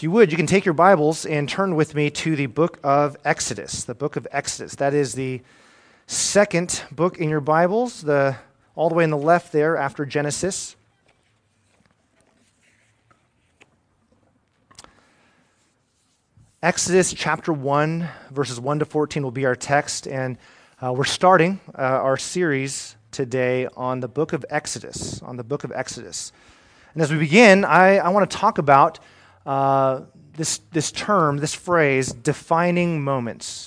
If you would, you can take your Bibles and turn with me to the book of Exodus. The book of Exodus. That is the second book in your Bibles, all the way on the left there after Genesis. Exodus chapter 1, verses 1 to 14 will be our text, and we're starting our series today on the book of Exodus, And as we begin, I want to talk about this term, this phrase, defining moments.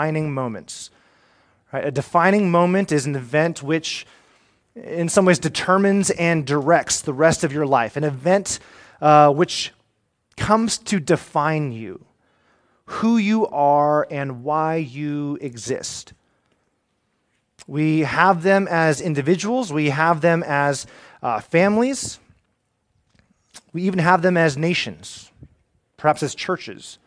Right? A defining moment is an event which, in some ways, determines and directs the rest of your life. An event which comes to define you, who you are, and why you exist. We have them as individuals. We have them as families. We even have them as nations, perhaps as churches.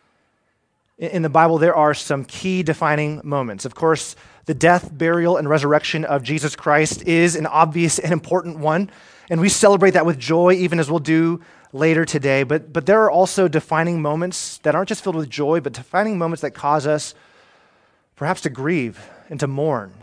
In the Bible, there are some key defining moments. Of course, the death, burial, and resurrection of Jesus Christ is an obvious and important one, and we celebrate that with joy, even as we'll do later today. But there are also defining moments that aren't just filled with joy, but defining moments that cause us perhaps to grieve and to mourn.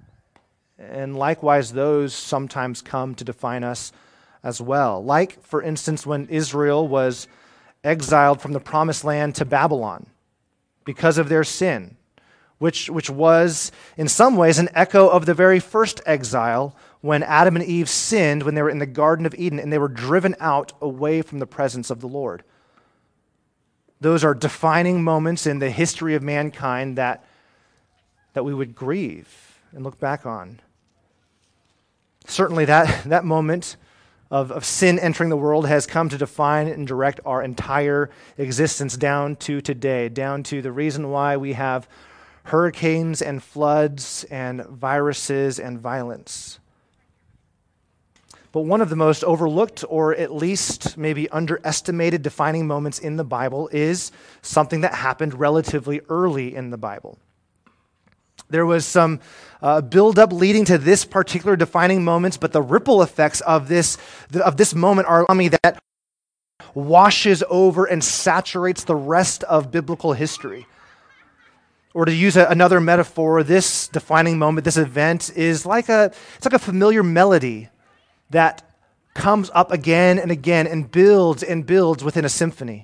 And likewise, those sometimes come to define us as well. Like, for instance, when Israel was exiled from the promised land to Babylon because of their sin, which was, in some ways, an echo of the very first exile when Adam and Eve sinned when they were in the Garden of Eden and they were driven out away from the presence of the Lord. Those are defining moments in the history of mankind that we would grieve and look back on. Certainly that moment of sin entering the world has come to define and direct our entire existence down to today, down to the reason why we have hurricanes and floods and viruses and violence. But one of the most overlooked, or at least maybe underestimated, defining moments in the Bible is something that happened relatively early in the Bible. There was some build-up leading to this particular defining moments, but the ripple effects of this moment are that washes over and saturates the rest of biblical history. Or to use another metaphor, this defining moment, this event, is like a familiar melody that comes up again and again and builds within a symphony.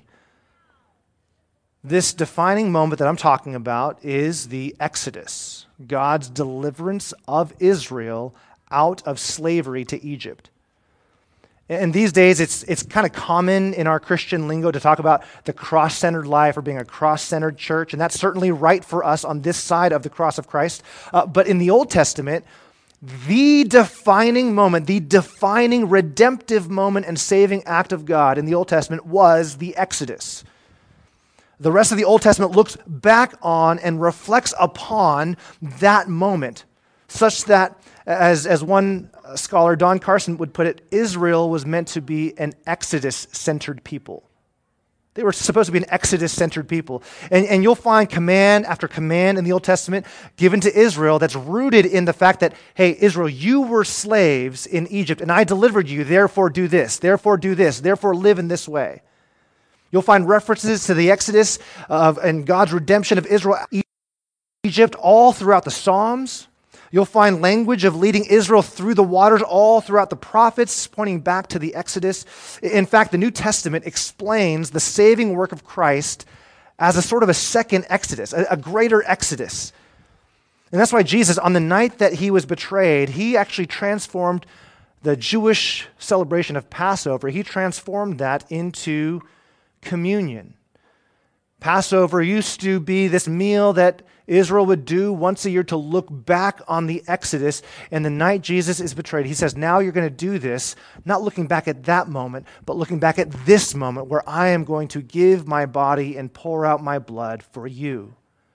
This defining moment that I'm talking about is the Exodus, God's deliverance of Israel out of slavery to Egypt. And these days, it's kind of common in our Christian lingo to talk about the cross-centered life or being a cross-centered church, and that's certainly right for us on this side of the cross of Christ. But in the Old Testament, the defining moment, the defining redemptive moment and saving act of God in the Old Testament was the Exodus. The rest of the Old Testament looks back on and reflects upon that moment, such that, as one scholar, Don Carson, would put it, Israel was meant to be an Exodus-centered people. They were supposed to be an Exodus-centered people. And you'll find command after command in the Old Testament given to Israel that's rooted in the fact that, hey, Israel, you were slaves in Egypt, and I delivered you, therefore do this, therefore live in this way. You'll find references to the Exodus and God's redemption of Israel, Egypt, all throughout the Psalms. You'll find language of leading Israel through the waters all throughout the prophets, pointing back to the Exodus. In fact, the New Testament explains the saving work of Christ as a sort of a second Exodus, a greater Exodus. And that's why Jesus, on the night that he was betrayed, he actually transformed the Jewish celebration of Passover. He transformed that into communion. Passover used to be this meal that Israel would do once a year to look back on the Exodus. And the night Jesus is betrayed, he says, now you're going to do this, not looking back at that moment, but looking back at this moment where I am going to give my body and pour out my blood for you.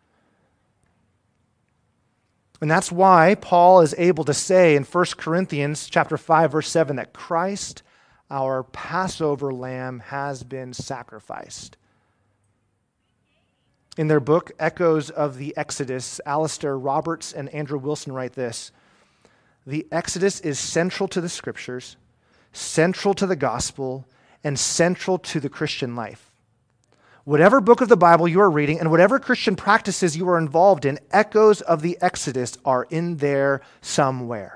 And that's why Paul is able to say in 1 Corinthians chapter 5, verse 7, that Christ, our Passover lamb, has been sacrificed. In their book, Echoes of the Exodus, Alistair Roberts and Andrew Wilson write this: the Exodus is central to the Scriptures, central to the gospel, and central to the Christian life. Whatever book of the Bible you are reading and whatever Christian practices you are involved in, echoes of the Exodus are in there somewhere.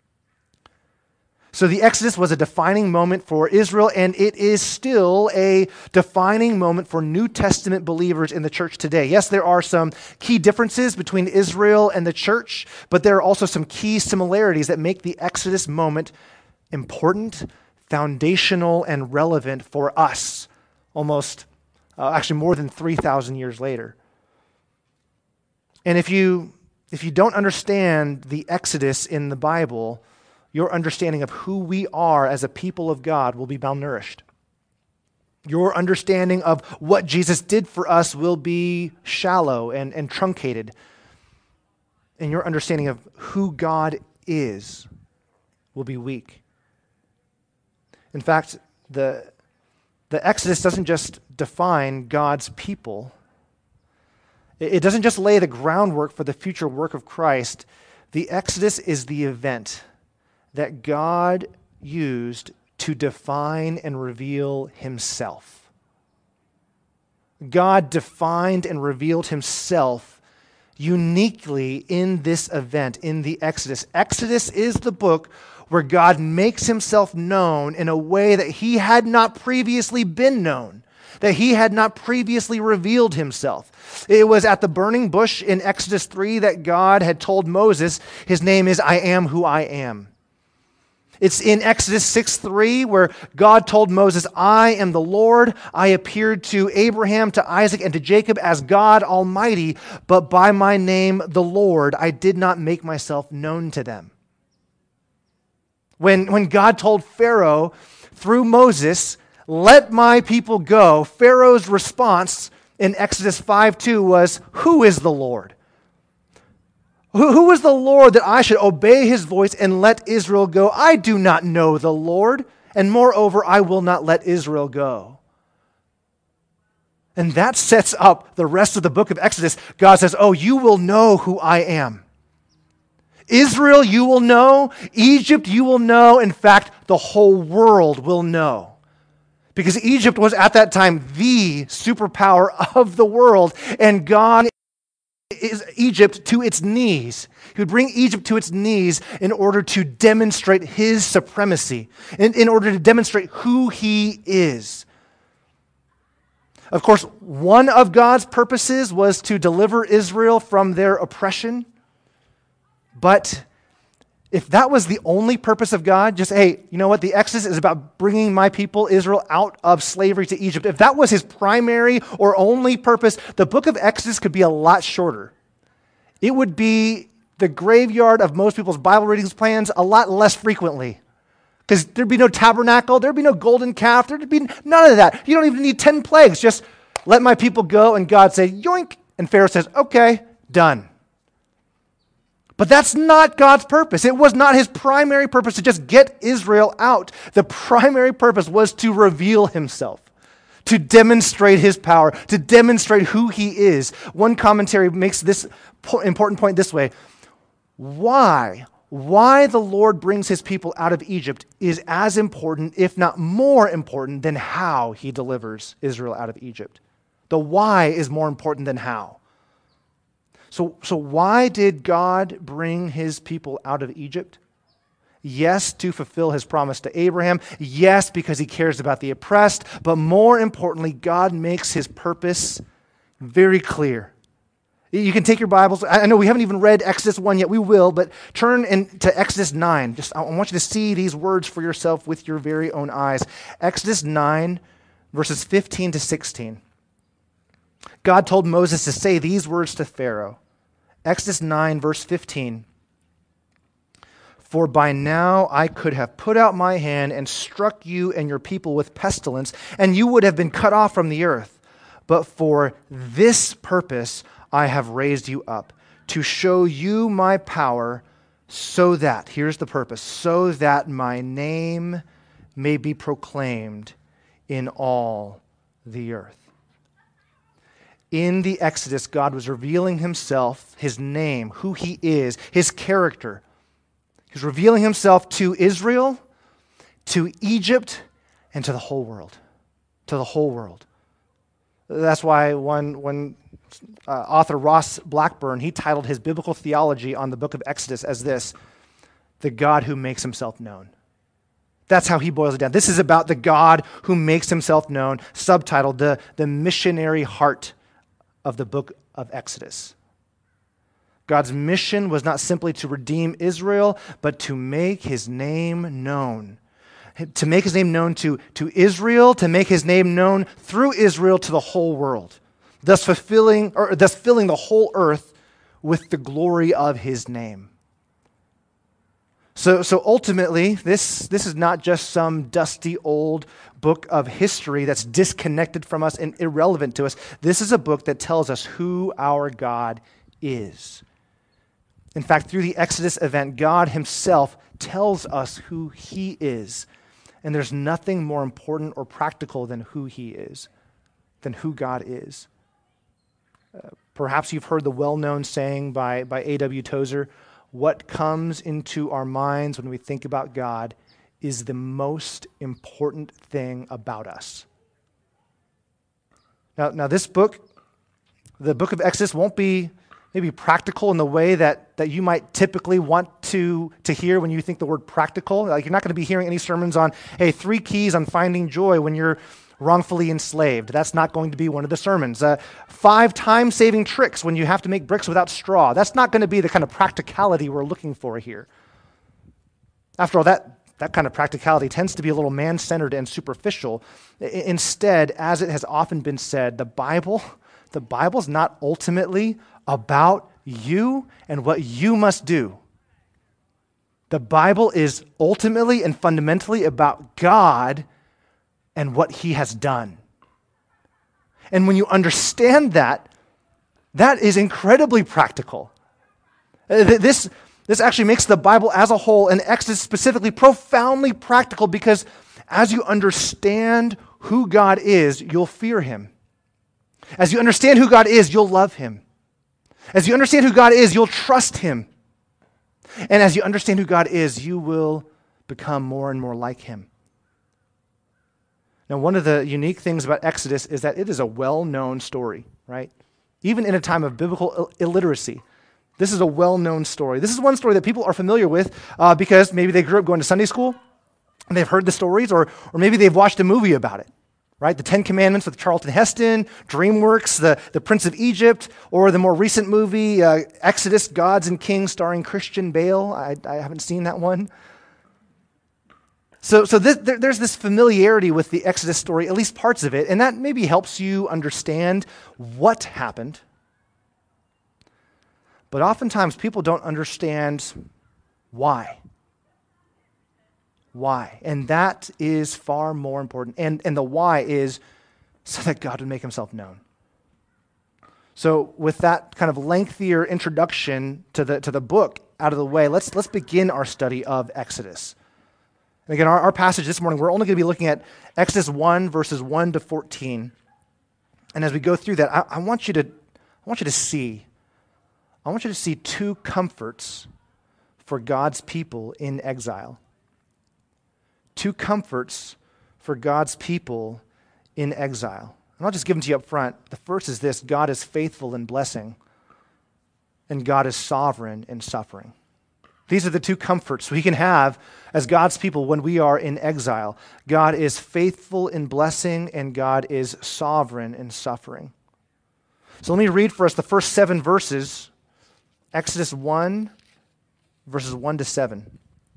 So the Exodus was a defining moment for Israel, and it is still a defining moment for New Testament believers in the church today. Yes, there are some key differences between Israel and the church, but there are also some key similarities that make the Exodus moment important, foundational, and relevant for us, actually more than 3,000 years later. And if you don't understand the Exodus in the Bible, your understanding of who we are as a people of God will be malnourished. Your understanding of what Jesus did for us will be shallow and truncated. And your understanding of who God is will be weak. In fact, the Exodus doesn't just define God's people. It doesn't just lay the groundwork for the future work of Christ. The Exodus is the event that God used to define and reveal himself. God defined and revealed himself uniquely in this event, in the Exodus. Exodus is the book where God makes himself known in a way that he had not previously been known, that he had not previously revealed himself. It was at the burning bush in Exodus 3 that God had told Moses, his name is I am who I am. It's in Exodus 6:3 where God told Moses, I am the Lord. I appeared to Abraham, to Isaac, and to Jacob as God Almighty, but by my name, the Lord, I did not make myself known to them. When God told Pharaoh through Moses, let my people go, Pharaoh's response in Exodus 5:2 was, who is the Lord? Who is the Lord that I should obey his voice and let Israel go? I do not know the Lord, and moreover, I will not let Israel go. And that sets up the rest of the book of Exodus. God says, oh, you will know who I am. Israel, you will know. Egypt, you will know. In fact, the whole world will know. Because Egypt was at that time the superpower of the world, and God is Egypt to its knees. He would bring Egypt to its knees in order to demonstrate his supremacy, in order to demonstrate who he is. Of course, one of God's purposes was to deliver Israel from their oppression. But if that was the only purpose of God, just, hey, you know what? The Exodus is about bringing my people, Israel, out of slavery to Egypt. If that was his primary or only purpose, the book of Exodus could be a lot shorter. It would be the graveyard of most people's Bible readings plans a lot less frequently. Because there'd be no tabernacle, there'd be no golden calf, there'd be none of that. You don't even need 10 plagues. Just let my people go, and God said, yoink. And Pharaoh says, okay, done. But that's not God's purpose. It was not his primary purpose to just get Israel out. The primary purpose was to reveal himself, to demonstrate his power, to demonstrate who he is. One commentary makes this important point this way. Why the Lord brings his people out of Egypt is as important, if not more important, than how he delivers Israel out of Egypt. The why is more important than how. So why did God bring his people out of Egypt? Yes, to fulfill his promise to Abraham. Yes, because he cares about the oppressed. But more importantly, God makes his purpose very clear. You can take your Bibles. I know we haven't even read Exodus 1 yet. We will, but turn to Exodus 9. I want you to see these words for yourself with your very own eyes. Exodus 9, verses 15 to 16. God told Moses to say these words to Pharaoh. Exodus 9, verse 15. For by now I could have put out my hand and struck you and your people with pestilence, and you would have been cut off from the earth. But for this purpose I have raised you up, to show you my power, so that, here's the purpose, so that my name may be proclaimed in all the earth. In the Exodus, God was revealing himself, his name, who he is, his character. He's revealing himself to Israel, to Egypt, and to the whole world. To the whole world. That's why one author, Ross Blackburn, he titled his biblical theology on the book of Exodus as this: the God who makes himself known. That's how he boils it down. This is about the God who makes himself known, subtitled the missionary heart of the book of Exodus. God's mission was not simply to redeem Israel, but to make his name known. To make his name known to Israel, to make his name known through Israel to the whole world, thus filling the whole earth with the glory of his name. So ultimately, this is not just some dusty old book of history that's disconnected from us and irrelevant to us. This is a book that tells us who our God is. In fact, through the Exodus event, God himself tells us who he is. And there's nothing more important or practical than who he is, than who God is. Perhaps you've heard the well-known saying by A.W. Tozer, what comes into our minds when we think about God is the most important thing about us. Now this book, the book of Exodus, won't be maybe practical in the way that you might typically want to hear when you think the word practical. Like, you're not going to be hearing any sermons on, hey, 3 keys on finding joy when you're wrongfully enslaved. That's not going to be one of the sermons. 5 time-saving tricks when you have to make bricks without straw. That's not going to be the kind of practicality we're looking for here. After all, that kind of practicality tends to be a little man-centered and superficial. Instead, as it has often been said, the Bible's not ultimately about you and what you must do. The Bible is ultimately and fundamentally about God and what he has done. And when you understand that is incredibly practical. This actually makes the Bible as a whole, and Exodus specifically, profoundly practical, because as you understand who God is, you'll fear him. As you understand who God is, you'll love him. As you understand who God is, you'll trust him. And as you understand who God is, you will become more and more like him. Now, one of the unique things about Exodus is that it is a well-known story, right? Even in a time of biblical illiteracy, this is a well-known story. This is one story that people are familiar with because maybe they grew up going to Sunday school and they've heard the stories, or maybe they've watched a movie about it. Right? The 10 Commandments with Charlton Heston, DreamWorks, the Prince of Egypt, or the more recent movie, Exodus, Gods and Kings, starring Christian Bale. I haven't seen that one. So there's this familiarity with the Exodus story, at least parts of it, and that maybe helps you understand what happened. But oftentimes people don't understand why. Why? And that is far more important. And the why is so that God would make himself known. So with that kind of lengthier introduction to the book out of the way, let's begin our study of Exodus. And again, our passage this morning, we're only going to be looking at Exodus 1, verses 1 to 14. And as we go through that, I want you to see 2 comforts for God's people in exile. 2 comforts for God's people in exile. And I'll just give them to you up front. The first is this: God is faithful in blessing, and God is sovereign in suffering. These are the 2 comforts we can have as God's people when we are in exile. God is faithful in blessing, and God is sovereign in suffering. So let me read for us the first 7 verses, Exodus 1, verses 1 to 7.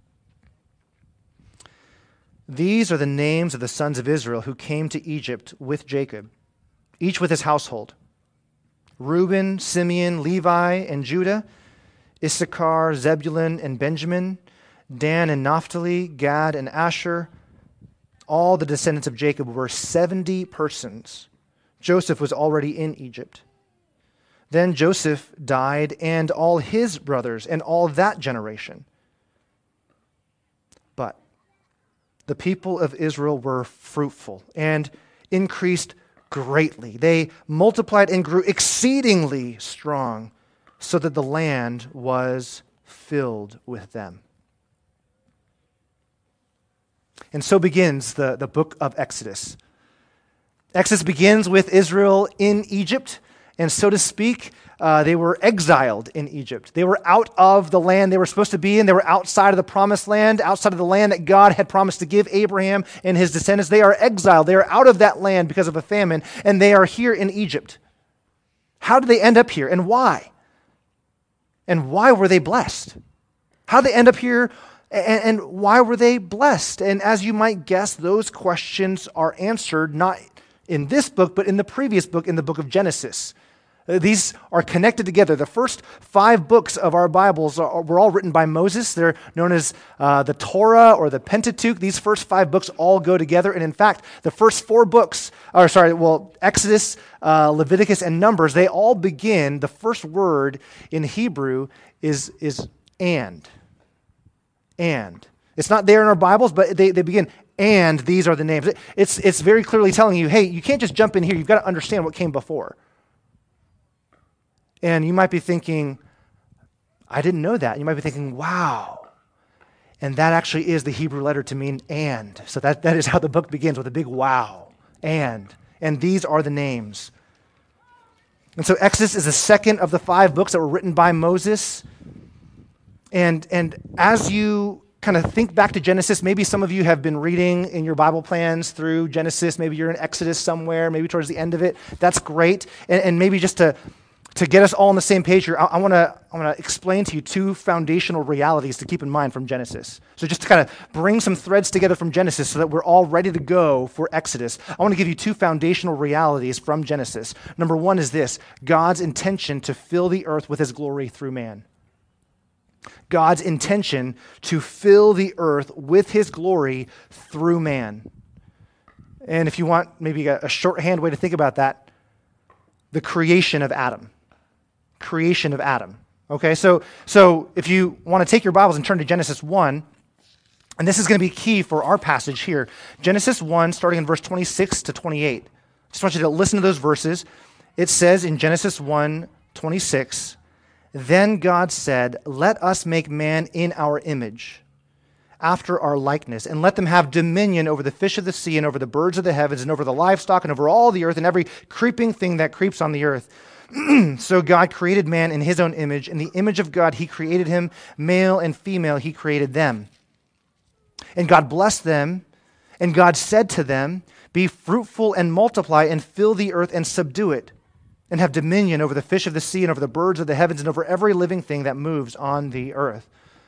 These are the names of the sons of Israel who came to Egypt with Jacob, each with his household: Reuben, Simeon, Levi, and Judah, Issachar, Zebulun, and Benjamin, Dan and Naphtali, Gad and Asher. All the descendants of Jacob were 70 persons. Joseph was already in Egypt. Then Joseph died, and all his brothers, and all that generation. But the people of Israel were fruitful and increased greatly. They multiplied and grew exceedingly strong, so that the land was filled with them. And so begins the book of Exodus. Exodus begins with Israel in Egypt, and so to speak, they were exiled in Egypt. They were out of the land they were supposed to be in. They were outside of the promised land, outside of the land that God had promised to give Abraham and his descendants. They are exiled. They are out of that land because of a famine, and they are here in Egypt. How did they end up here, and why? And why were they blessed? How did they end up here, and why were they blessed? And as you might guess, those questions are answered not in this book, but in the previous book, in the book of Genesis. These are connected together. The first 5 books of our Bibles were all written by Moses. They're known as the Torah or the Pentateuch. These first 5 books all go together. And in fact, the first 4 books, Exodus, Leviticus, and Numbers, they all begin, the first word in Hebrew is and. And. It's not there in our Bibles, but they begin, and these are the names. It's very clearly telling you, hey, you can't just jump in here. You've got to understand what came before. And you might be thinking, I didn't know that. You might be thinking, wow. And that actually is the Hebrew letter to mean and. So that is how the book begins, with a big wow. And these are the names. And so Exodus is the second of the 5 books that were written by Moses. And as you kind of think back to Genesis, maybe some of you have been reading in your Bible plans through Genesis. Maybe you're in Exodus somewhere, maybe towards the end of it. That's great. And maybe just to get us all on the same page here, I want to explain to you 2 foundational realities to keep in mind from Genesis. So just to kind of bring some threads together from Genesis so that we're all ready to go for Exodus, I want to give you 2 foundational realities from Genesis. Number 1 is this: God's intention to fill the earth with his glory through man. God's intention to fill the earth with his glory through man. And if you want maybe a shorthand way to think about that, the creation of Adam. Creation of Adam. Okay, so if you want to take your Bibles and turn to Genesis 1, and this is going to be key for our passage here. Genesis 1, starting in verse 26 to 28. Just want you to listen to those verses. It says in Genesis 1, 26, "Then God said, 'Let us make man in our image, after our likeness, and let them have dominion over the fish of the sea, and over the birds of the heavens, and over the livestock, and over all the earth, and every creeping thing that creeps on the earth.' So God created man in his own image. In the image of God he created him, male and female he created them. And God blessed them, and God said to them, 'Be fruitful and multiply, and fill the earth and subdue it, and have dominion over the fish of the sea, and over the birds of the heavens, and over every living thing that moves on the earth.'"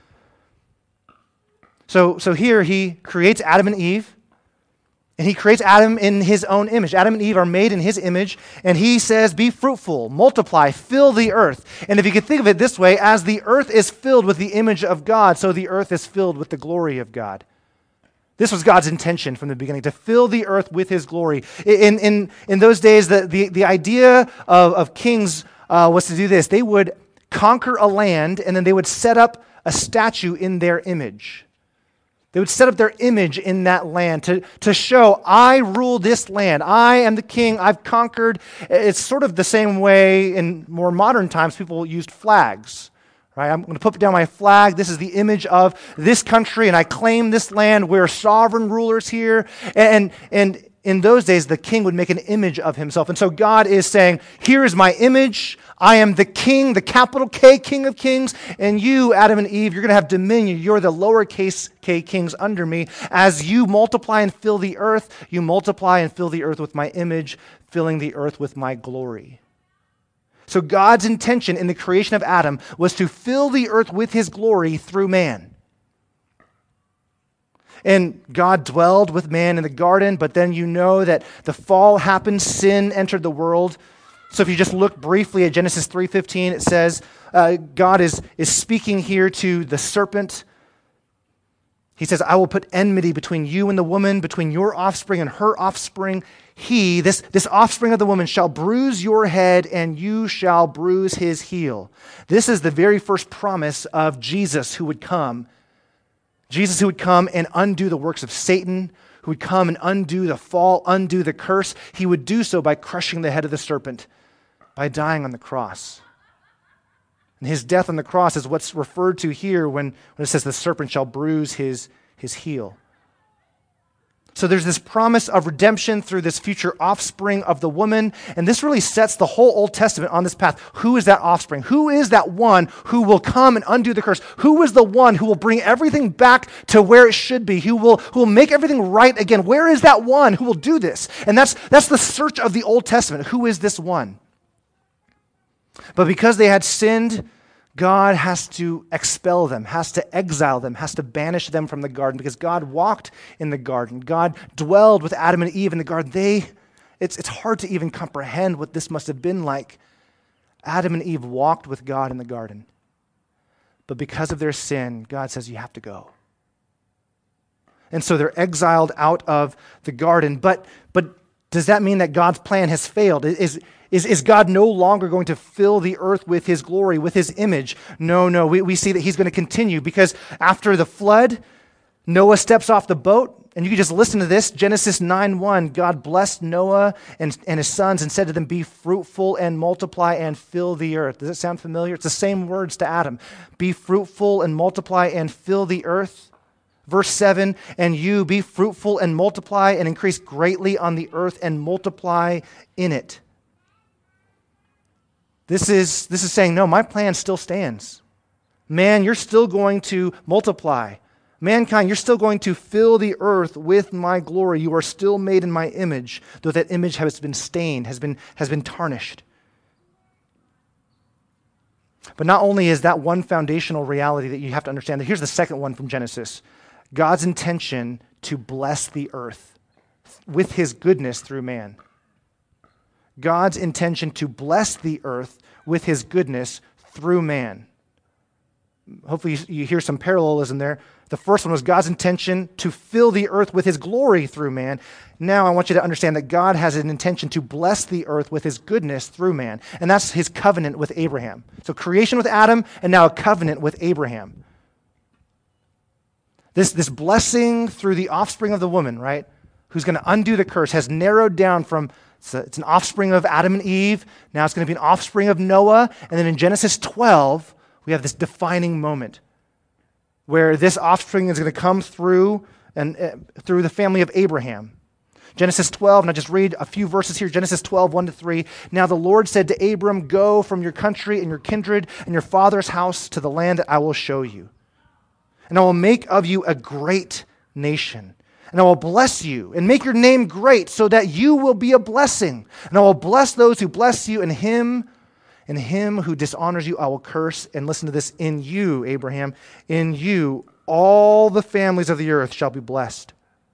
So here he creates Adam and Eve, and he creates Adam in his own image. Adam and Eve are made in his image, and he says, "Be fruitful, multiply, fill the earth." And if you could think of it this way, as the earth is filled with the image of God, so the earth is filled with the glory of God. This was God's intention from the beginning, to fill the earth with his glory. In those days, the idea of kings was to do this. They would conquer a land, and then they would set up a statue in their image. They would set up their image in that land to show, I rule this land. I am the king. I've conquered. It's sort of the same way in more modern times people used flags. Right? I'm going to put down my flag. This is the image of this country, and I claim this land. We're sovereign rulers here. And in those days, the king would make an image of himself. And so God is saying, here is my image. I am the king, the capital K, King of Kings. And you, Adam and Eve, you're going to have dominion. You're the lowercase k kings under me. As you multiply and fill the earth, you multiply and fill the earth with my image, filling the earth with my glory. So God's intention in the creation of Adam was to fill the earth with his glory through man. And God dwelled with man in the garden, but then you know that the fall happened, sin entered the world. So if you just look briefly at Genesis 3:15, it says God is speaking here to the serpent. He says, "I will put enmity between you and the woman, between your offspring and her offspring. He, this offspring of the woman, shall bruise your head, and you shall bruise his heel." This is the very first promise of Jesus who would come. Jesus who would come and undo the works of Satan, who would come and undo the fall, undo the curse. He would do so by crushing the head of the serpent, by dying on the cross. And his death on the cross is what's referred to here when it says the serpent shall bruise his heel. So there's this promise of redemption through this future offspring of the woman. And this really sets the whole Old Testament on this path. Who is that offspring? Who is that one who will come and undo the curse? Who is the one who will bring everything back to where it should be? Who will make everything right again? Where is that one who will do this? And that's the search of the Old Testament. Who is this one? But because they had sinned, God has to expel them, has to exile them, has to banish them from the garden, because God walked in the garden. God dwelled with Adam and Eve in the garden. It's hard to even comprehend what this must have been like. Adam and Eve walked with God in the garden. But because of their sin, God says, you have to go. And so they're exiled out of the garden. But does that mean that God's plan has failed? Is God no longer going to fill the earth with his glory, with his image? No. We see that he's going to continue, because after the flood, Noah steps off the boat, and you can just listen to this. Genesis 9:1, God blessed Noah and his sons and said to them, be fruitful and multiply and fill the earth. Does it sound familiar? It's the same words to Adam. Be fruitful and multiply and fill the earth. Verse 7, and you be fruitful and multiply and increase greatly on the earth and multiply in it. This is saying, no, my plan still stands. Man, you're still going to multiply. Mankind, you're still going to fill the earth with my glory. You are still made in my image, though that image has been stained, has been tarnished. But not only is that one foundational reality that you have to understand, here's the second one from Genesis. God's intention to bless the earth with his goodness through man. God's intention to bless the earth with his goodness through man. Hopefully you hear some parallelism there. The first one was God's intention to fill the earth with his glory through man. Now I want you to understand that God has an intention to bless the earth with his goodness through man. And that's his covenant with Abraham. So creation with Adam, and now a covenant with Abraham. This blessing through the offspring of the woman, right, who's going to undo the curse, has narrowed down from it's an offspring of Adam and Eve. Now it's going to be an offspring of Noah. And then in Genesis 12, we have this defining moment where this offspring is going to come through the family of Abraham. Genesis 12, and I just read a few verses here. Genesis 12, 1-3. Now the Lord said to Abram, go from your country and your kindred and your father's house to the land that I will show you. And I will make of you a great nation. And I will bless you and make your name great so that you will be a blessing. And I will bless those who bless you, and him who dishonors you I will curse. And listen to this, in you, Abraham, in you all the families of the earth shall be blessed.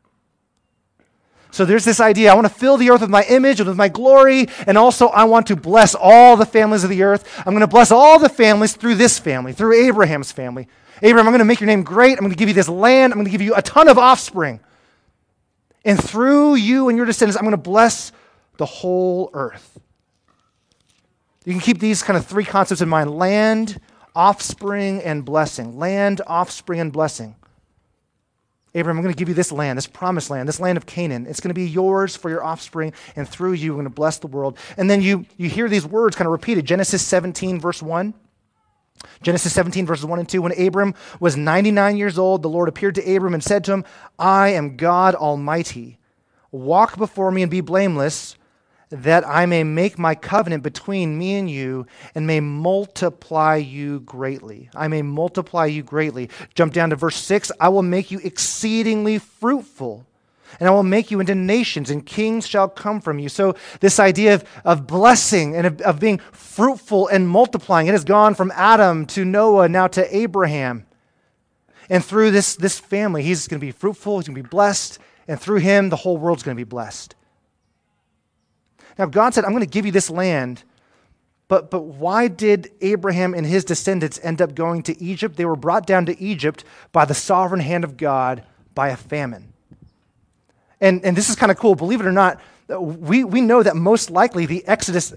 So there's this idea, I want to fill the earth with my image and with my glory, and also I want to bless all the families of the earth. I'm going to bless all the families through this family, through Abraham's family. Abraham, I'm going to make your name great. I'm going to give you this land. I'm going to give you a ton of offspring. And through you and your descendants, I'm going to bless the whole earth. You can keep these kind of three concepts in mind: land, offspring, and blessing. Land, offspring, and blessing. Abraham, I'm going to give you this land, this promised land, this land of Canaan. It's going to be yours for your offspring, and through you, I'm going to bless the world. And then you hear these words kind of repeated. Genesis 17, verse 1. Genesis 17, verses 1 and 2. When Abram was 99 years old, the Lord appeared to Abram and said to him, I am God Almighty. Walk before me and be blameless, that I may make my covenant between me and you and may multiply you greatly. I may multiply you greatly. Jump down to verse 6. I will make you exceedingly fruitful, and I will make you into nations, and kings shall come from you. So this idea of blessing and of being fruitful and multiplying, it has gone from Adam to Noah, now to Abraham. And through this family, he's going to be fruitful, he's going to be blessed, and through him, the whole world's going to be blessed. Now, God said, I'm going to give you this land, but why did Abraham and his descendants end up going to Egypt? They were brought down to Egypt by the sovereign hand of God by a famine. And this is kind of cool. Believe it or not, we know that most likely the Exodus,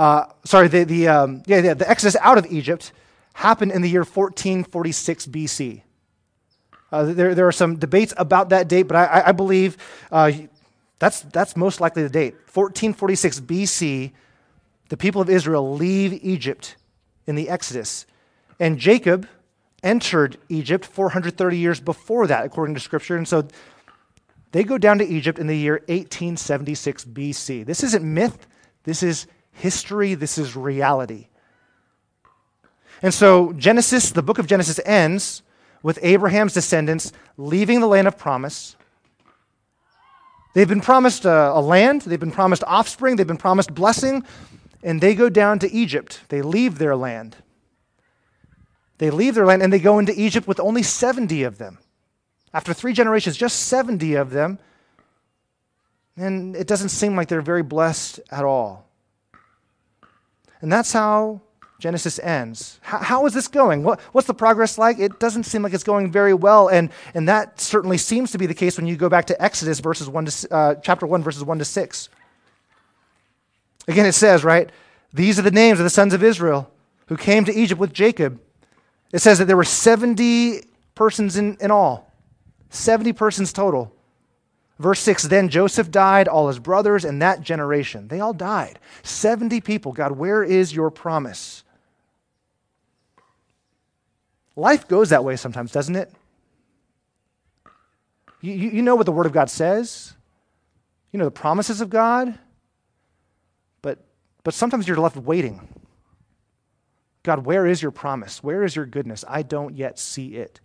the Exodus out of Egypt happened in the year 1446 BC. There are some debates about that date, but I believe that's most likely the date. 1446 BC, the people of Israel leave Egypt in the Exodus, and Jacob entered Egypt 430 years before that, according to Scripture, and so They go down to Egypt in the year 1876 BC. This isn't myth. This is history. This is reality. And so Genesis, the book of Genesis ends with Abraham's descendants leaving the land of promise. They've been promised a land. They've been promised offspring. They've been promised blessing. And they go down to Egypt. They leave their land. They leave their land and they go into Egypt with only 70 of them. After 3 generations, just 70 of them. And it doesn't seem like they're very blessed at all. And that's how Genesis ends. How is this going? What's the progress like? It doesn't seem like it's going very well, and that certainly seems to be the case when you go back to Exodus chapter 1, verses 1 to 6. Again, it says, right, these are the names of the sons of Israel who came to Egypt with Jacob. It says that there were 70 persons in all, 70 persons total. Verse 6, then Joseph died, all his brothers, and that generation. They all died. 70 people. God, where is your promise? Life goes that way sometimes, doesn't it? You know what the Word of God says. You know the promises of God. But sometimes you're left waiting. God, where is your promise? Where is your goodness? I don't yet see it.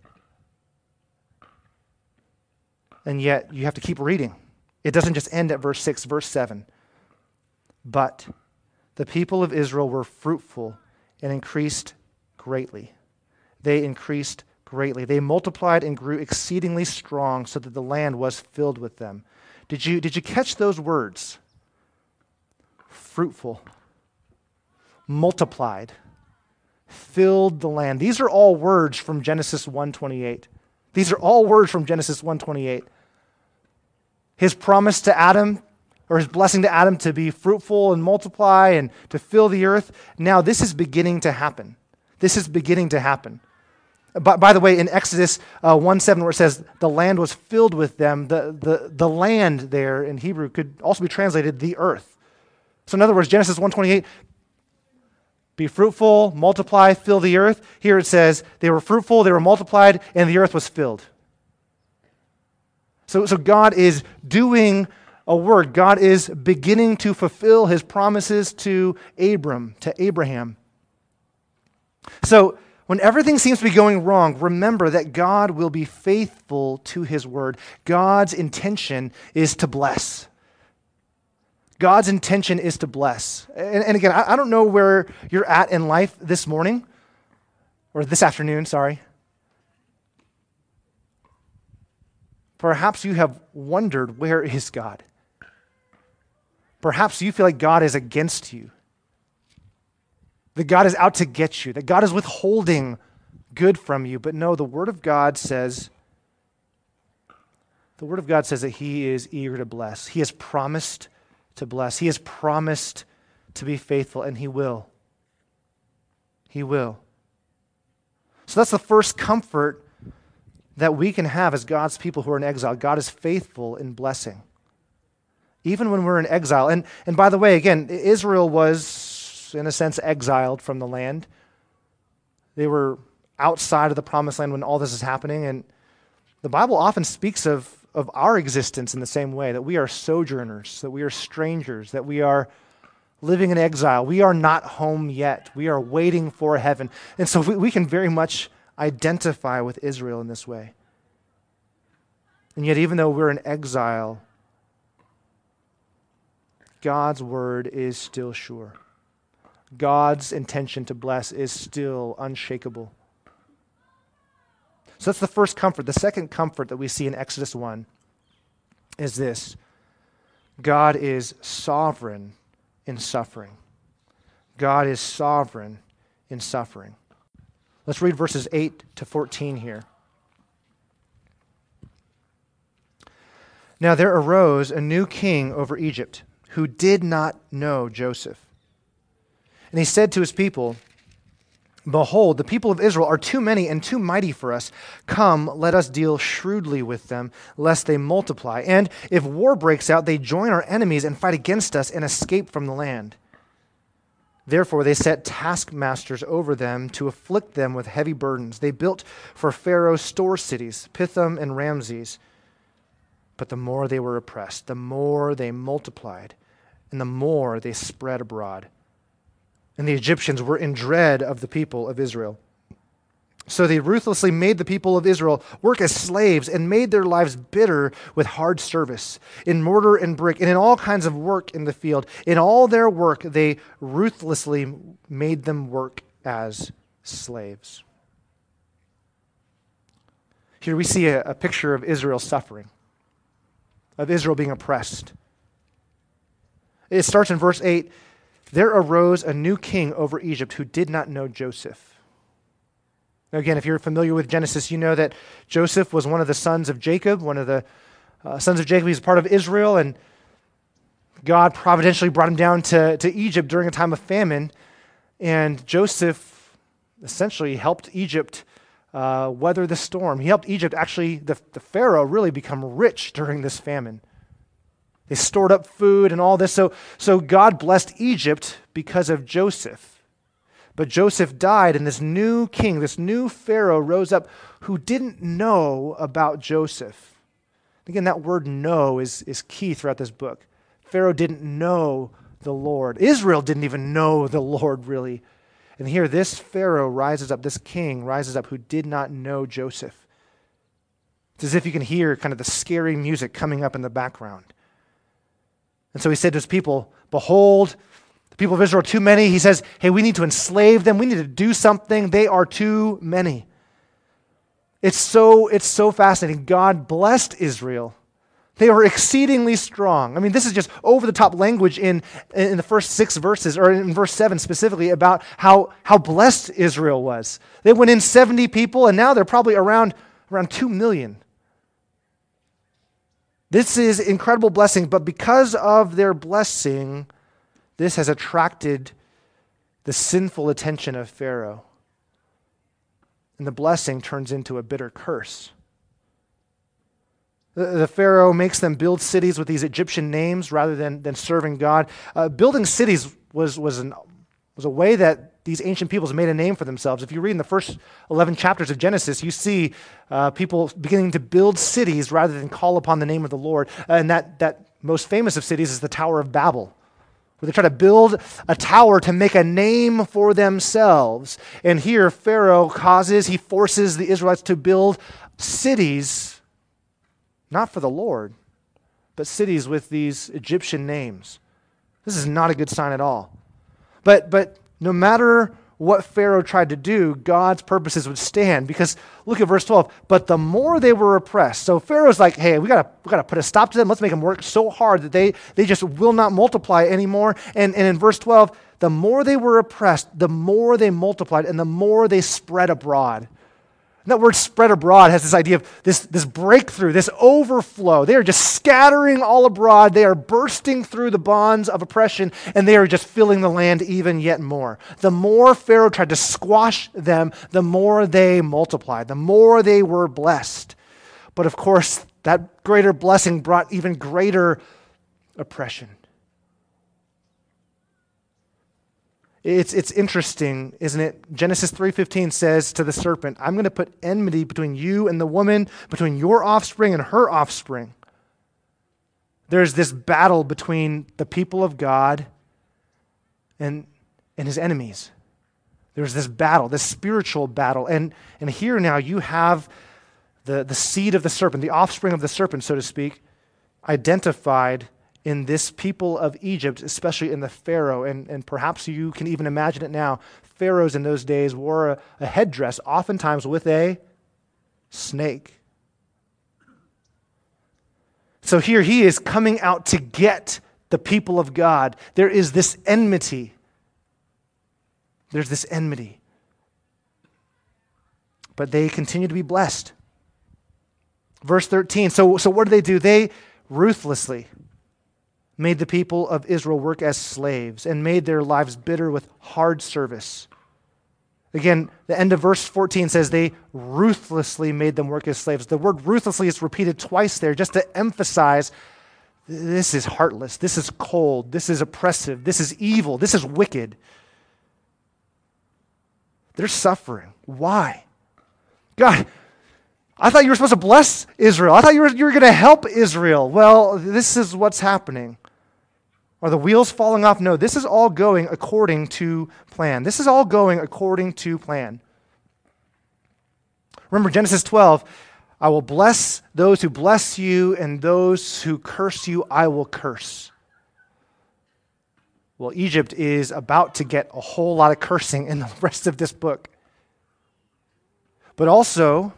And yet, you have to keep reading. It doesn't just end at verse 6, verse 7. But the people of Israel were fruitful and increased greatly. They increased greatly. They multiplied and grew exceedingly strong so that the land was filled with them. Did you catch those words? Fruitful, multiplied, filled the land. These are all words from Genesis 1:28. These are all words from Genesis 1:28. His promise to Adam, or his blessing to Adam to be fruitful and multiply and to fill the earth. Now this is beginning to happen. This is beginning to happen. By the way, in Exodus 1:7, where it says the land was filled with them, the land there in Hebrew could also be translated the earth. So in other words, Genesis 1:28, be fruitful, multiply, fill the earth. Here it says they were fruitful, they were multiplied, and the earth was filled. So God is doing a work. God is beginning to fulfill his promises to Abraham. So when everything seems to be going wrong, remember that God will be faithful to his word. God's intention is to bless. God's intention is to bless. And again, I don't know where you're at in life this morning, or this afternoon, sorry. Perhaps you have wondered, where is God? Perhaps you feel like God is against you, that God is out to get you, that God is withholding good from you. But no, the Word of God says that he is eager to bless. He has promised to bless. He has promised to be faithful, and he will. He will. So that's the first comfort that we can have as God's people who are in exile. God is faithful in blessing, even when we're in exile. And by the way, again, Israel was, in a sense, exiled from the land. They were outside of the promised land when all this is happening. And the Bible often speaks of our existence in the same way, that we are sojourners, that we are strangers, that we are living in exile. We are not home yet. We are waiting for heaven. And so we can very much identify with Israel in this way. And yet, even though we're in exile, God's word is still sure. God's intention to bless is still unshakable. So that's the first comfort. The second comfort that we see in Exodus 1 is this: God is sovereign in suffering. God is sovereign in suffering. Let's read verses 8 to 14 here. Now there arose a new king over Egypt who did not know Joseph. And he said to his people, behold, the people of Israel are too many and too mighty for us. Come, let us deal shrewdly with them, lest they multiply. And if war breaks out, they join our enemies and fight against us and escape from the land. Therefore, they set taskmasters over them to afflict them with heavy burdens. They built for Pharaoh store cities, Pithom and Ramses. But the more they were oppressed, the more they multiplied, and the more they spread abroad. And the Egyptians were in dread of the people of Israel. So they ruthlessly made the people of Israel work as slaves and made their lives bitter with hard service, in mortar and brick, and in all kinds of work in the field. In all their work, they ruthlessly made them work as slaves. Here we see a picture of Israel suffering, of Israel being oppressed. It starts in verse 8, there arose a new king over Egypt who did not know Joseph. Now again, if you're familiar with Genesis, you know that Joseph was one of the sons of Jacob, one of the sons of Jacob. He's part of Israel, and God providentially brought him down to Egypt during a time of famine. And Joseph essentially helped Egypt weather the storm. He helped Egypt, actually, the Pharaoh, really become rich during this famine. They stored up food and all this. So God blessed Egypt because of Joseph. But Joseph died, and this new king, this new Pharaoh rose up who didn't know about Joseph. Again, that word know is key throughout this book. Pharaoh didn't know the Lord. Israel didn't even know the Lord, really. And here, this Pharaoh rises up, this king rises up who did not know Joseph. It's as if you can hear kind of the scary music coming up in the background. And so he said to his people, behold, the people of Israel are too many. He says, hey, we need to enslave them. We need to do something. They are too many. It's so fascinating. God blessed Israel. They were exceedingly strong. I mean, this is just over-the-top language in the first 6 verses, or in verse 7 specifically, about how blessed Israel was. They went in 70 people, and now they're probably around 2 million. This is incredible blessing, but because of their blessing, this has attracted the sinful attention of Pharaoh. And the blessing turns into a bitter curse. The Pharaoh makes them build cities with these Egyptian names rather than serving God. Building cities was a way that these ancient peoples made a name for themselves. If you read in the first 11 chapters of Genesis, you see people beginning to build cities rather than call upon the name of the Lord. And that most famous of cities is the Tower of Babel, where they try to build a tower to make a name for themselves. And here Pharaoh he forces the Israelites to build cities, not for the Lord, but cities with these Egyptian names. This is not a good sign at all. But no matter what Pharaoh tried to do, God's purposes would stand. Because look at verse 12. But the more they were oppressed. So Pharaoh's like, hey, we gotta put a stop to them. Let's make them work so hard that they just will not multiply anymore. And in verse 12, the more they were oppressed, the more they multiplied, and the more they spread abroad. And that word spread abroad has this idea of this breakthrough, this overflow. They are just scattering all abroad. They are bursting through the bonds of oppression, and they are just filling the land even yet more. The more Pharaoh tried to squash them, the more they multiplied, the more they were blessed. But of course, that greater blessing brought even greater oppression. It's interesting, isn't it? Genesis 3:15 says to the serpent, I'm going to put enmity between you and the woman, between your offspring and her offspring. There's this battle between the people of God and his enemies. There's this battle, this spiritual battle. And here now you have the seed of the serpent, the offspring of the serpent, so to speak, identified in this people of Egypt, especially in the Pharaoh, and perhaps you can even imagine it now. Pharaohs in those days wore a headdress, oftentimes with a snake. So here he is coming out to get the people of God. There is this enmity. There's this enmity. But they continue to be blessed. Verse 13, so what do? They ruthlessly made the people of Israel work as slaves and made their lives bitter with hard service. Again, the end of verse 14 says they ruthlessly made them work as slaves. The word ruthlessly is repeated twice there just to emphasize this is heartless, this is cold, this is oppressive, this is evil, this is wicked. They're suffering. Why? God, I thought you were supposed to bless Israel. I thought you were going to help Israel. Well, this is what's happening. Are the wheels falling off? No, this is all going according to plan. This is all going according to plan. Remember Genesis 12, I will bless those who bless you, and those who curse you, I will curse. Well, Egypt is about to get a whole lot of cursing in the rest of this book. But also,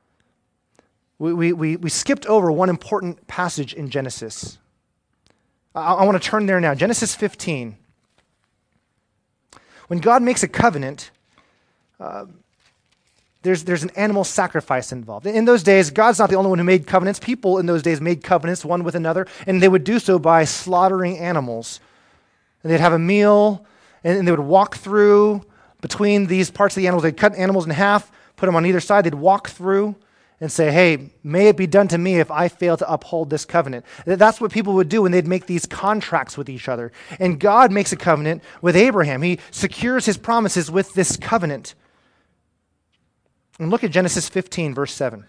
we skipped over one important passage in Genesis. I want to turn there now. Genesis 15. When God makes a covenant, there's an animal sacrifice involved. In those days, God's not the only one who made covenants. People in those days made covenants one with another, and they would do so by slaughtering animals. And they'd have a meal, and they would walk through between these parts of the animals. They'd cut animals in half, put them on either side. They'd walk through and say, hey, may it be done to me if I fail to uphold this covenant. That's what people would do when they'd make these contracts with each other. And God makes a covenant with Abraham. He secures his promises with this covenant. And look at Genesis 15, verse 7.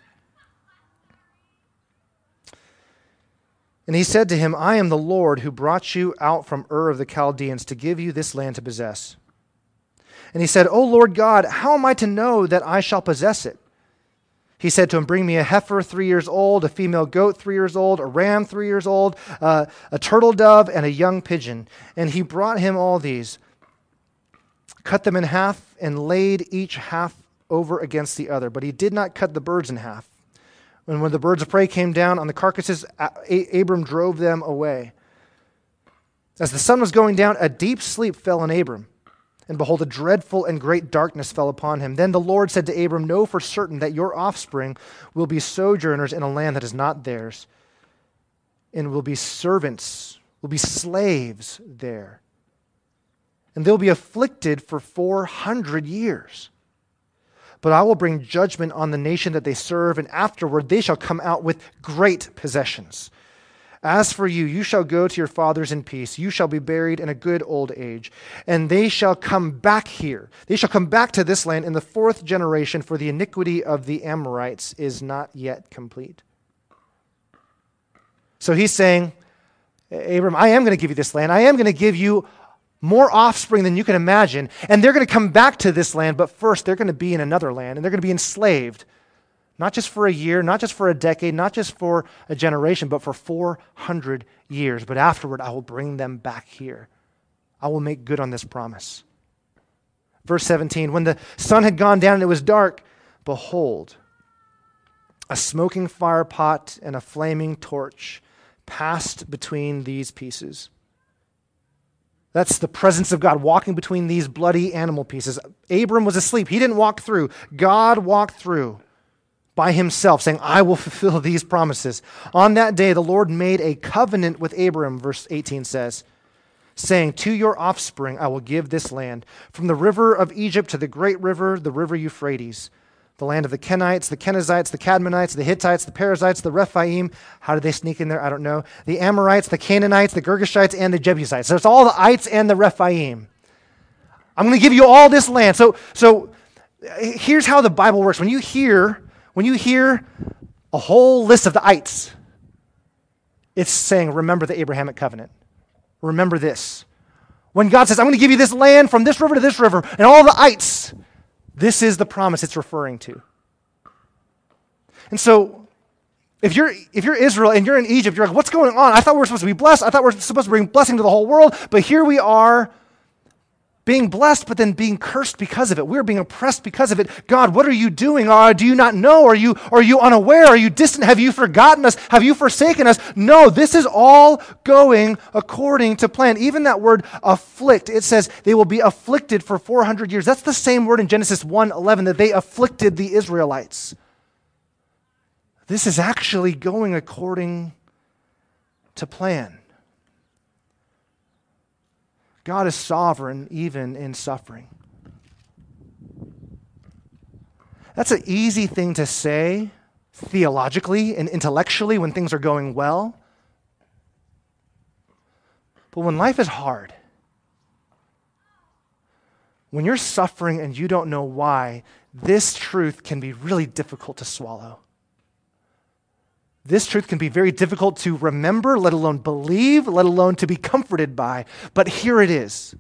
And he said to him, I am the Lord who brought you out from Ur of the Chaldeans to give you this land to possess. And he said, O Lord God, how am I to know that I shall possess it? He said to him, bring me a heifer 3 years old, a female goat 3 years old, a ram 3 years old, a turtle dove, and a young pigeon. And he brought him all these, cut them in half, and laid each half over against the other. But he did not cut the birds in half. And when the birds of prey came down on the carcasses, Abram drove them away. As the sun was going down, a deep sleep fell on Abram. And behold, a dreadful and great darkness fell upon him. Then the Lord said to Abram, know for certain that your offspring will be sojourners in a land that is not theirs, and will be servants, will be slaves there. And they'll be afflicted for 400 years. But I will bring judgment on the nation that they serve, and afterward they shall come out with great possessions. As for you, you shall go to your fathers in peace. You shall be buried in a good old age. And they shall come back here. They shall come back to this land in the 4th generation, for the iniquity of the Amorites is not yet complete. So he's saying, Abram, I am going to give you this land. I am going to give you more offspring than you can imagine. And they're going to come back to this land, but first they're going to be in another land, and they're going to be enslaved. Not just for a year, not just for a decade, not just for a generation, but for 400 years. But afterward, I will bring them back here. I will make good on this promise. Verse 17, when the sun had gone down and it was dark, behold, a smoking fire pot and a flaming torch passed between these pieces. That's the presence of God walking between these bloody animal pieces. Abram was asleep. He didn't walk through. God walked through by himself, saying, I will fulfill these promises. On that day, the Lord made a covenant with Abram, verse 18 says, saying, to your offspring I will give this land, from the river of Egypt to the great river, the river Euphrates, the land of the Kenites, the Kenizzites, the Cadmonites, the Hittites, the Perizzites, the Rephaim. How did they sneak in there? I don't know. The Amorites, the Canaanites, the Girgashites, and the Jebusites. So it's all the ites and the Rephaim. I'm going to give you all this land. So here's how the Bible works. When you hear a whole list of the ites, it's saying, remember the Abrahamic covenant. Remember this. When God says, I'm going to give you this land from this river to this river, and all the ites, this is the promise it's referring to. And so, if you're Israel and you're in Egypt, you're like, what's going on? I thought we were supposed to be blessed. I thought we were supposed to bring blessing to the whole world, but here we are being blessed, but then being cursed because of it. We're being oppressed because of it. God, what are you doing? Do you not know? Are you unaware? Are you distant? Have you forgotten us? Have you forsaken us? No, this is all going according to plan. Even that word afflict, it says they will be afflicted for 400 years. That's the same word in Genesis 1:11 that they afflicted the Israelites. This is actually going according to plan. God is sovereign even in suffering. That's an easy thing to say theologically and intellectually when things are going well. But when life is hard, when you're suffering and you don't know why, this truth can be really difficult to swallow. This truth can be very difficult to remember, let alone believe, let alone to be comforted by. But here it is.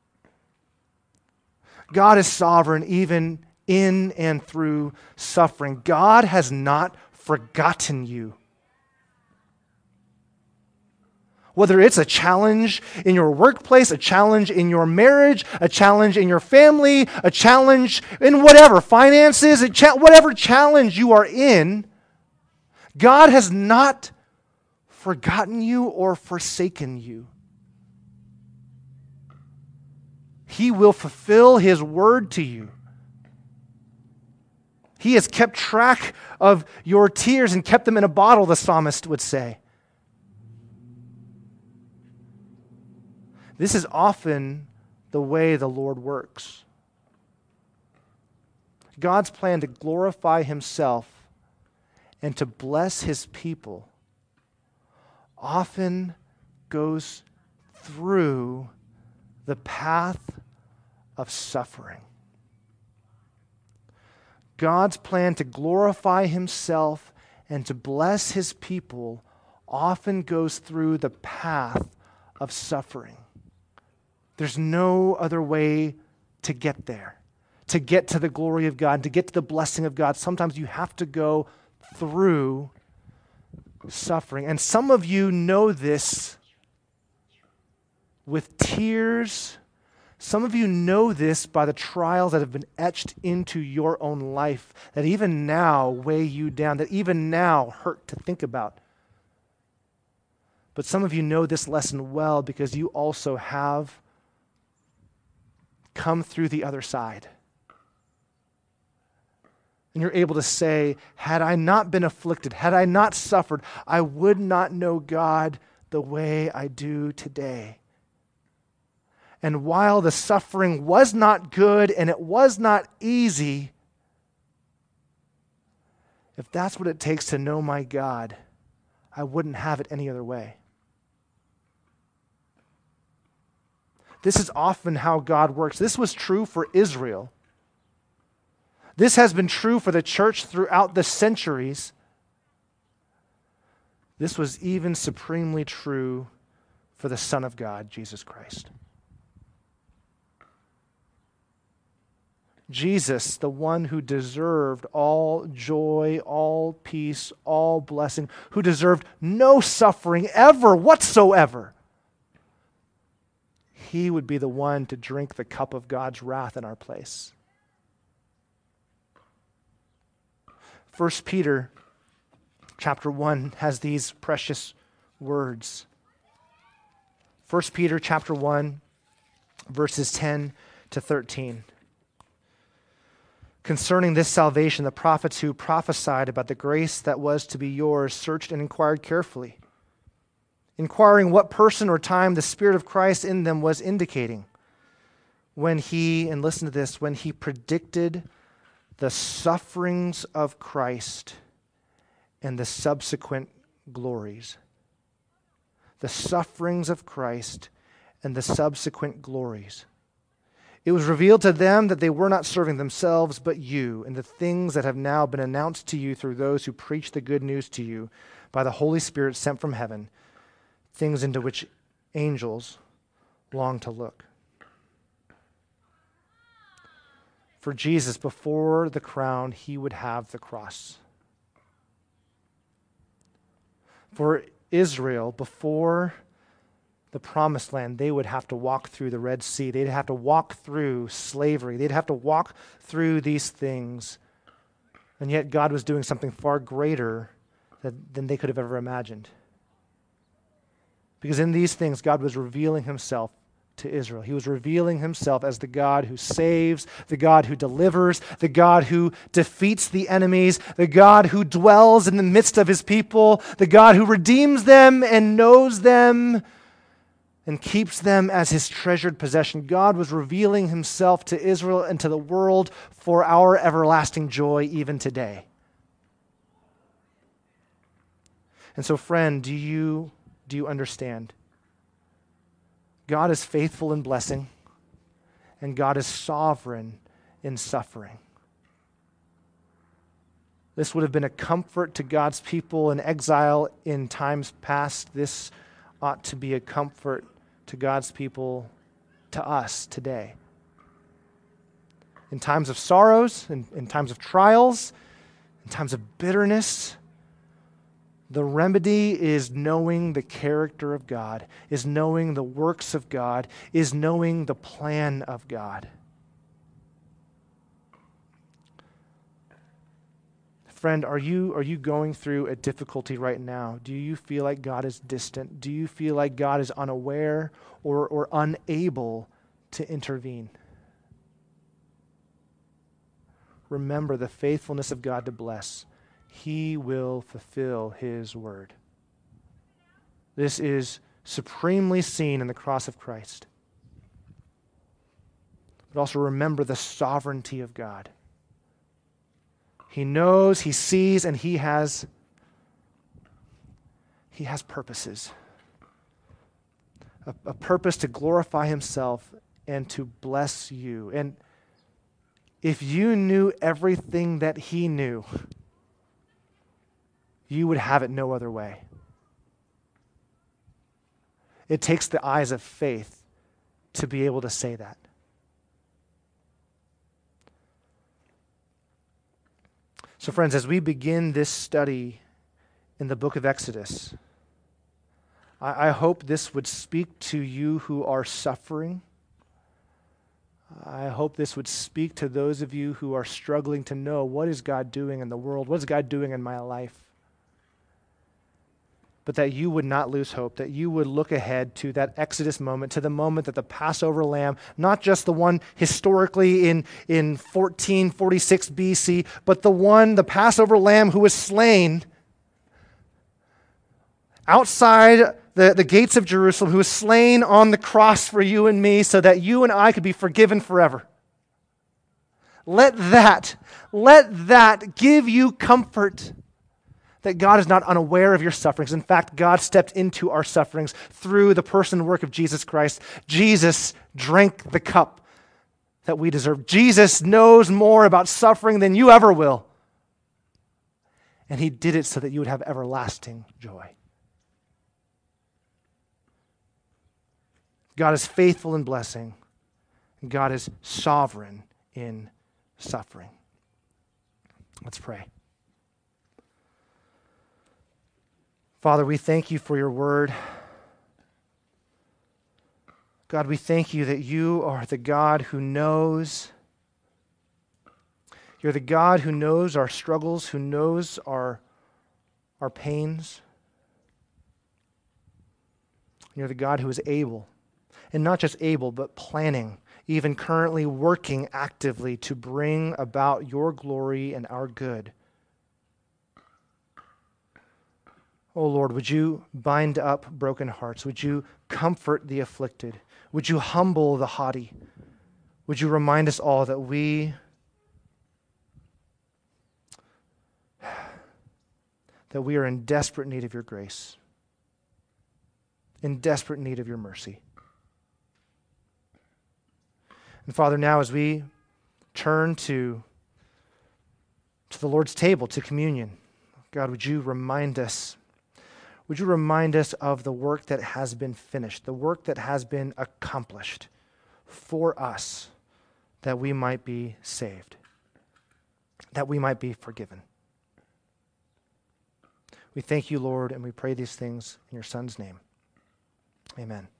God is sovereign even in and through suffering. God has not forgotten you. Whether it's a challenge in your workplace, a challenge in your marriage, a challenge in your family, a challenge in whatever, finances, whatever challenge you are in, God has not forgotten you or forsaken you. He will fulfill His word to you. He has kept track of your tears and kept them in a bottle, the psalmist would say. This is often the way the Lord works. God's plan to glorify Himself and to bless His people often goes through the path of suffering. God's plan to glorify Himself and to bless His people often goes through the path of suffering. There's no other way to get there, to get to the glory of God, to get to the blessing of God. Sometimes you have to go through suffering. And some of you know this with tears. Some of you know this by the trials that have been etched into your own life, that even now weigh you down, that even now hurt to think about. But some of you know this lesson well because you also have come through the other side. And you're able to say, had I not been afflicted, had I not suffered, I would not know God the way I do today. And while the suffering was not good and it was not easy, if that's what it takes to know my God, I wouldn't have it any other way. This is often how God works. This was true for Israel. This has been true for the church throughout the centuries. This was even supremely true for the Son of God, Jesus Christ. Jesus, the one who deserved all joy, all peace, all blessing, who deserved no suffering ever whatsoever, He would be the one to drink the cup of God's wrath in our place. 1 Peter chapter 1 has these precious words. 1 Peter chapter 1, verses 10 to 13. Concerning this salvation, the prophets who prophesied about the grace that was to be yours searched and inquired carefully, inquiring what person or time the Spirit of Christ in them was indicating when He, and listen to this, when He predicted the sufferings of Christ and the subsequent glories. The sufferings of Christ and the subsequent glories. It was revealed to them that they were not serving themselves, but you, and the things that have now been announced to you through those who preach the good news to you by the Holy Spirit sent from heaven, things into which angels long to look. For Jesus, before the crown, He would have the cross. For Israel, before the promised land, they would have to walk through the Red Sea. They'd have to walk through slavery. They'd have to walk through these things. And yet God was doing something far greater than they could have ever imagined. Because in these things, God was revealing Himself to Israel. He was revealing Himself as the God who saves, the God who delivers, the God who defeats the enemies, the God who dwells in the midst of His people, the God who redeems them and knows them and keeps them as His treasured possession. God was revealing Himself to Israel and to the world for our everlasting joy even today. And so, friend, do you understand? God is faithful in blessing, and God is sovereign in suffering. This would have been a comfort to God's people in exile in times past. This ought to be a comfort to God's people, to us today. In times of sorrows, in times of trials, in times of bitterness, the remedy is knowing the character of God, is knowing the works of God, is knowing the plan of God. Friend, are you going through a difficulty right now? Do you feel like God is distant? Do you feel like God is unaware or unable to intervene? Remember the faithfulness of God to bless. He will fulfill His word. This is supremely seen in the cross of Christ. But also remember the sovereignty of God. He knows, He sees, and He has purposes. A purpose to glorify Himself and to bless you. And if you knew everything that He knew, you would have it no other way. It takes the eyes of faith to be able to say that. So friends, as we begin this study in the book of Exodus, I hope this would speak to you who are suffering. I hope this would speak to those of you who are struggling to know, what is God doing in the world? What is God doing in my life? But that you would not lose hope, that you would look ahead to that Exodus moment, to the moment that the Passover lamb, not just the one historically in 1446 BC, but the Passover lamb who was slain outside the gates of Jerusalem, who was slain on the cross for you and me so that you and I could be forgiven forever. Let that give you comfort that God is not unaware of your sufferings. In fact, God stepped into our sufferings through the person and work of Jesus Christ. Jesus drank the cup that we deserve. Jesus knows more about suffering than you ever will. And He did it so that you would have everlasting joy. God is faithful in blessing, and God is sovereign in suffering. Let's pray. Father, we thank you for your word. God, we thank you that you are the God who knows. You're the God who knows our struggles, who knows our pains. You're the God who is able, and not just able, but planning, even currently working actively to bring about your glory and our good. Oh Lord, would you bind up broken hearts? Would you comfort the afflicted? Would you humble the haughty? Would you remind us all that we are in desperate need of your grace, in desperate need of your mercy. And Father, now as we turn to the Lord's table, to communion, God, would you remind us of the work that has been finished, the work that has been accomplished for us, that we might be saved, that we might be forgiven. We thank you, Lord, and we pray these things in your Son's name. Amen.